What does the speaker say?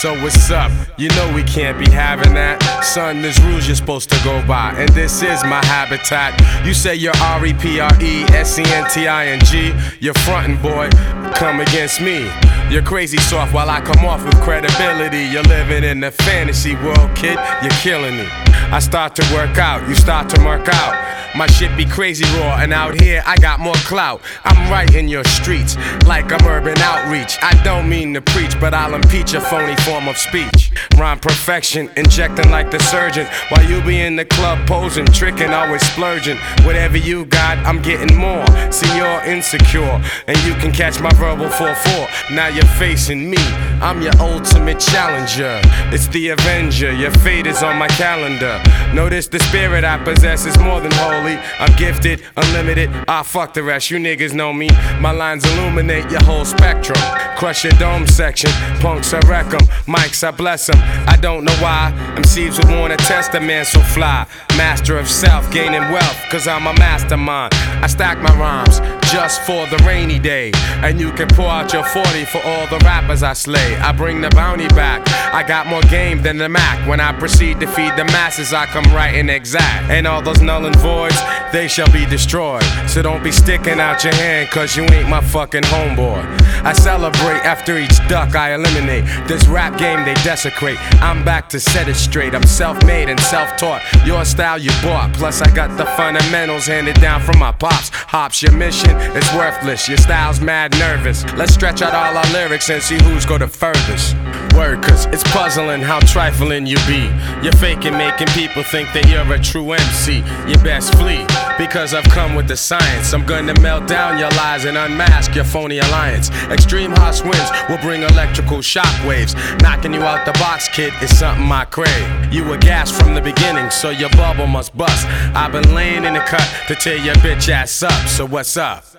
So what's up? You know we can't be having that. Son, there's rules you're supposed to go by, and this is my habitat. You say you're REPRESCENTING, you're frontin', boy, come against me. You're crazy soft while I come off with credibility. You're living in the fantasy world, kid, you're killing me. I start to work out, you start to mark out. My shit be crazy raw, and out here I got more clout. I'm right in your streets, like I'm urban outreach. I don't mean to preach, but I'll impeach a phony form of speech. Rhyme perfection, injecting like the surgeon, while you be in the club posing, tricking, always splurging. Whatever you got, I'm getting more. See, you're insecure, and you can catch my verbal 4-4. Now you're facing me, I'm your ultimate challenger. It's the Avenger, your fate is on my calendar. Notice the spirit I possess is more than holy. I'm gifted, unlimited, fuck the rest, you niggas know me. My lines illuminate your whole spectrum. Crush your dome section, punks I wreck 'em, mics I bless 'em. I don't know why, MCs would wanna test a man so fly. Master of self, gaining wealth, cause I'm a mastermind. I stack my rhymes, just for the rainy day. And you can pour out your 40 for all the rappers I slay. I bring the bounty back, I got more game than the Mac. When I proceed to feed the masses, I come right and exact. And all those null and voids, they shall be destroyed. So don't be sticking out your hand, cause you ain't my fucking homeboy. I celebrate after each duck I eliminate. This rap game they desecrate. I'm back to set it straight. I'm self-made and self-taught. Your style you bought, plus I got the fundamentals handed down from my pops. Hops, your mission is worthless. Your style's mad nervous. Let's stretch out all our lyrics and see who's go the furthest. Word, cause it's puzzling how trifling you be. You're faking, making people think that you're a true MC. You best flee, because I've come with the science. I'm gonna melt down your lies and unmask your phony alliance. Extreme harsh winds will bring electrical shockwaves. Knocking you out the box, kid, is something I crave. You were gassed from the beginning, so your bubble must bust. I've been laying in the cut to tear your bitch ass up, so what's up?